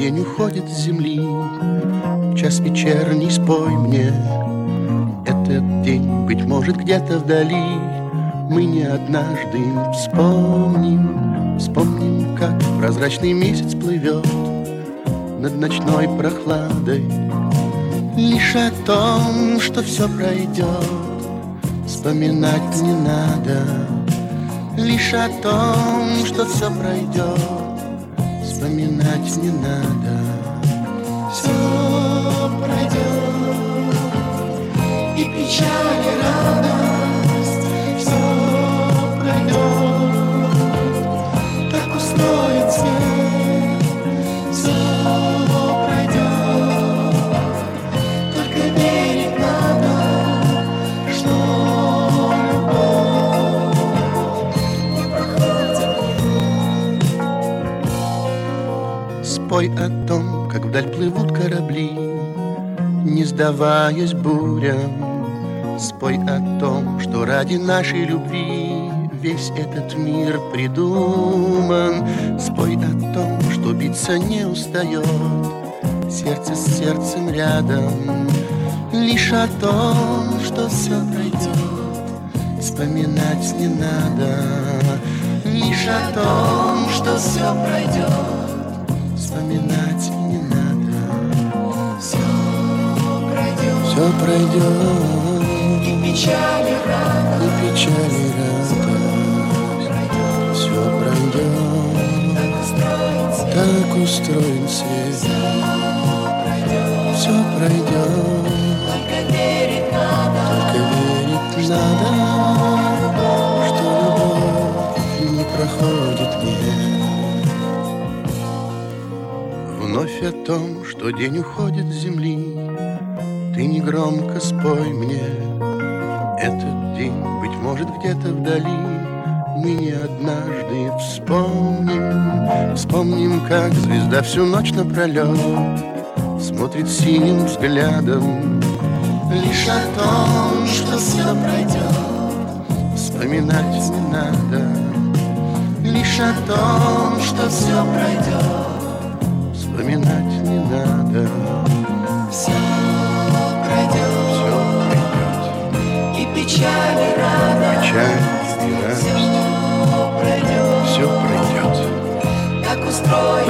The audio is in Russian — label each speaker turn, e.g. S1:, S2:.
S1: день уходит с земли. В час вечерний спой мне этот день, быть может, где-то вдали. Мы не однажды вспомним, вспомним, как прозрачный месяц плывет над ночной прохладой. Лишь о том, что все пройдет, вспоминать не надо. Лишь о том, что все пройдет, вспоминать не надо.
S2: Все пройдет, и печаль, и радость. Все пройдет, так устроен свет. Все пройдет, только верить надо, что любовь не проходит.
S1: Спой о том, как вдаль плывут корабли, не сдаваясь бурям. Спой о том, что ради нашей любви весь этот мир придуман. Спой о том, что биться не устает сердце с сердцем рядом. Лишь о том, что все пройдет, вспоминать не надо. Лишь о том, что все пройдет, вспоминать не надо.
S2: Все пройдет,
S1: все пройдет,
S2: и печаль, и радость.
S1: и печаль, и радость. Все пройдет, так устроен свет. Все пройдет,
S2: Только верить надо,
S1: что любовь не проходит век. Вновь о том, что день уходит с земли, ты негромко спой мне этот день, быть может, где-то вдали. Мы не однажды вспомним, вспомним, как звезда всю ночь напролет смотрит синим взглядом. Лишь о том, что все пройдет, вспоминать не надо. Лишь о том, что все пройдет, вспоминать не надо.
S2: все пройдет,
S1: Все пройдет,
S2: и печаль, и радость.
S1: печаль и радость.
S2: Все пройдет,
S1: Все пройдет,
S2: как устроен